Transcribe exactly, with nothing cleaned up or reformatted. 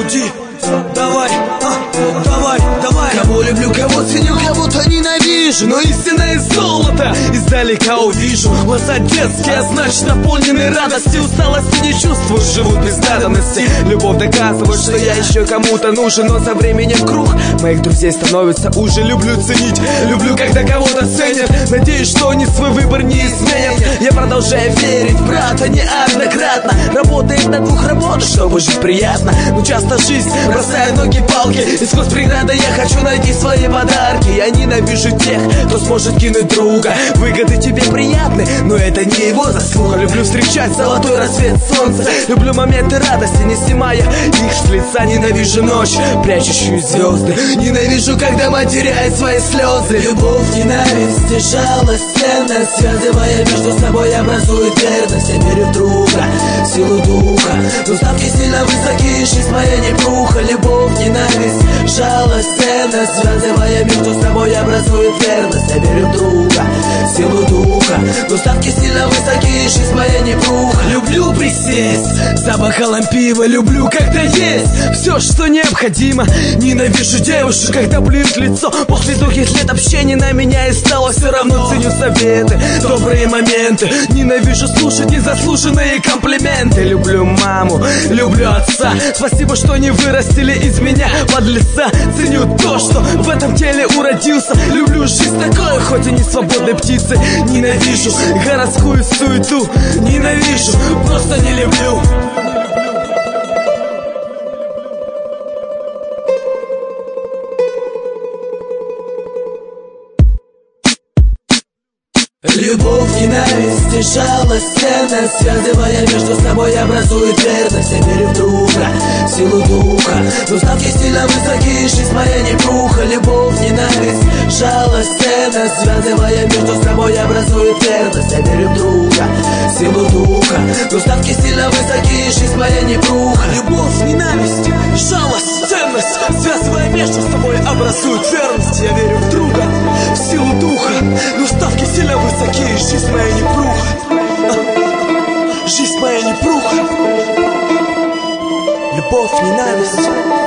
груди. Давай, а, давай, давай. Кого люблю, кого ценю, кого-то ненавижу, но истинное золото издалека увижу. Глаза детские, а значит наполнены радости. Усталости не чувствую, живут без надобности. Любовь доказывает, что я еще кому-то нужен, но со временем круг моих друзей становится уже. Люблю ценить, люблю, когда кого-то ценят. Надеюсь, что они свой выбор не изменят. Я продолжаю верить, брата, неоднократно. Работает на двух работах, чтобы жить приятно. Но часто жизнь бросает ноги палки, и сквозь преграды я хочу найти свои подарки. Я ненавижу тех, кто сможет кинуть друга. Выгоды тебе приятны, но это не его заслуга. Люблю встречать золотой рассвет солнца. Люблю моменты радости, не снимая их с лица. Ненавижу ночь, прячущую звезды. Ненавижу, когда мать теряет свои слезы. Любовь, ненависть и жалость, ценность, связывая между собой, образует верность. Я верю в друга, силу духа, но ставки сильно высокие, жизнь моя непруха. Любовь, ненависть, жалость, ценность, связывая между собой, образует верность. Я верю в друга, силу духа, но ставки сильно высокие, жизнь моя непруха. Люблю присесть за бокалом пива, люблю, когда есть все, что необходимо. Ненавижу девушек, когда блюют лицо. После долгих лет общения на меня и стало все равно. Ценю советы, добрые моменты. Ненавижу слушать незаслуженные комплименты. Люблю маму, люблю отца. Спасибо, что не вырастили из меня подлеца. Ценю то, что в этом теле уродился. Люблю жизнь такой, хоть и не свободной птицы. Ненавижу городскую суету. Ненавижу, просто не люблю. Любовь, ненависть и жалость, ценность, связывая между собой, образует верность. Я верю в друга, силу духа, но ставки сильно высокие, жизнь моя непруха. Любовь, ненависть, жалость, ценность, связывая между собой, образует верность. Я верю в друга, силу духа, но ставки сильно высокие, жизнь моя непруха. Любовь, ненависть, жалость, ценность, связывая между собой, образует верность. Я верю в друга, в силу духа, но ставки сильно высокие, жизнь моя непруха. Жизнь моя непруха. Любовь, ненависть.